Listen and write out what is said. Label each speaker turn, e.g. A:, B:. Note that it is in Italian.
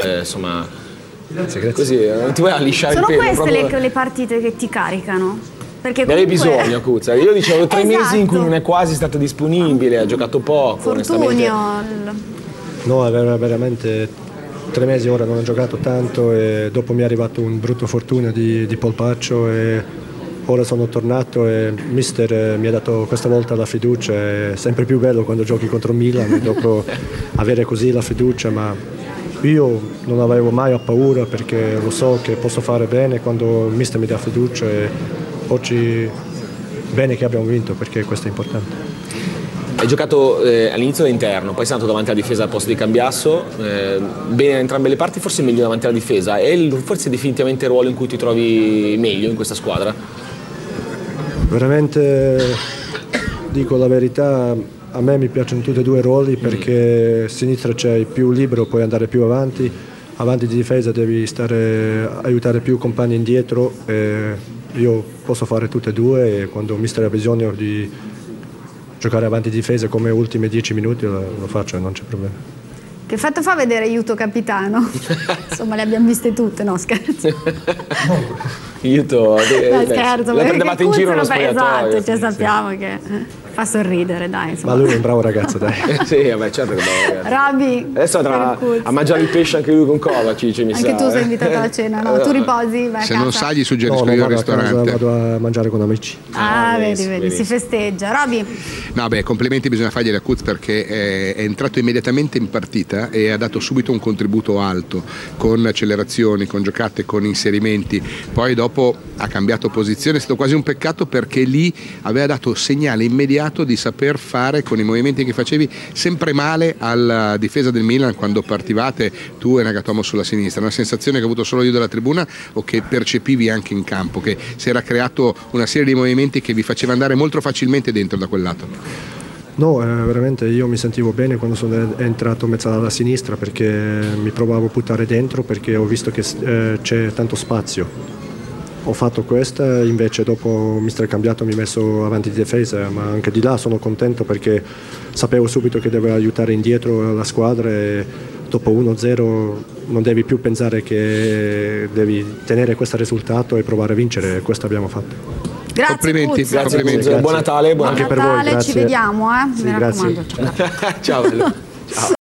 A: insomma, così non ti vuoi lisciare il
B: Sono
A: pelo.
B: queste
A: Proprio...
B: le partite che ti caricano? Perché
A: ne avevi
B: comunque...
A: bisogno, Cuzza. Io dicevo 3
B: Esatto.
A: mesi in cui non è quasi stato disponibile, ha giocato poco, onestamente.
C: No, aveva veramente 3 mesi, ora non ho giocato tanto e dopo mi è arrivato un brutto fortuna di polpaccio e ora sono tornato e mister mi ha dato questa volta la fiducia. È sempre più bello quando giochi contro Milan dopo avere così la fiducia, ma io non avevo mai paura perché lo so che posso fare bene quando mister mi dà fiducia e oggi bene che abbiamo vinto perché questo è importante.
A: Hai giocato all'inizio da interno, poi sei andato davanti alla difesa al posto di Cambiasso, bene da entrambe le parti, forse meglio davanti alla difesa. È forse definitivamente il ruolo in cui ti trovi meglio in questa squadra? Veramente,
C: dico la verità, a me mi piacciono tutti e due i ruoli perché a sinistra c'è più libero, puoi andare più avanti di difesa devi aiutare più compagni indietro. Io posso fare tutte e due e quando mister ha bisogno di giocare avanti di difesa come ultimi 10 minuti lo faccio e non c'è problema.
B: Che effetto fa vedere Aiuto capitano? Insomma, le abbiamo viste tutte, no scherzo.
A: Aiuto,
B: scherzo,
A: la prendevate in giro lo spogliatoio.
B: Esatto, cioè, sappiamo che fa sorridere, dai. Insomma.
C: Ma lui è un bravo ragazzo, dai.
A: Sì, vabbè, certo che è un bravo ragazzo.
B: Roby,
A: adesso andrà a mangiare il pesce anche lui con Kovacic, mi sa.
B: Anche tu sei invitato alla cena, no? Tu riposi, vai a
D: Se
B: casa.
D: non sai gli suggerisco io al ristorante.
C: Vado a mangiare con amici.
B: Vedi, si festeggia. Roby?
D: No, beh, complimenti bisogna fargli a Kuz perché è entrato immediatamente in partita e ha dato subito un contributo alto con accelerazioni, con giocate, con inserimenti. Poi dopo ha cambiato posizione, è stato quasi un peccato perché lì aveva dato segnale immediato di saper fare con i movimenti che facevi sempre male alla difesa del Milan quando partivate tu e Nagatomo sulla sinistra. Una sensazione che ho avuto solo io dalla tribuna o che percepivi anche in campo, che si era creato una serie di movimenti che vi faceva andare molto facilmente dentro da quel lato.
C: No, veramente io mi sentivo bene quando sono entrato mezzo alla sinistra perché mi provavo a buttare dentro perché ho visto che c'è tanto spazio. Ho fatto questa, invece dopo mister cambiato mi ho messo avanti di difesa, ma anche di là sono contento perché sapevo subito che dovevo aiutare indietro la squadra e dopo 1-0 non devi più pensare che devi tenere questo risultato e provare a vincere, questo abbiamo fatto.
B: Grazie,
D: complimenti,
A: grazie.
D: grazie.
A: Buon Natale,
C: anche per voi, grazie.
B: Ci vediamo, mi
C: sì,
B: raccomando.
C: grazie.
A: Ciao bello. Ciao.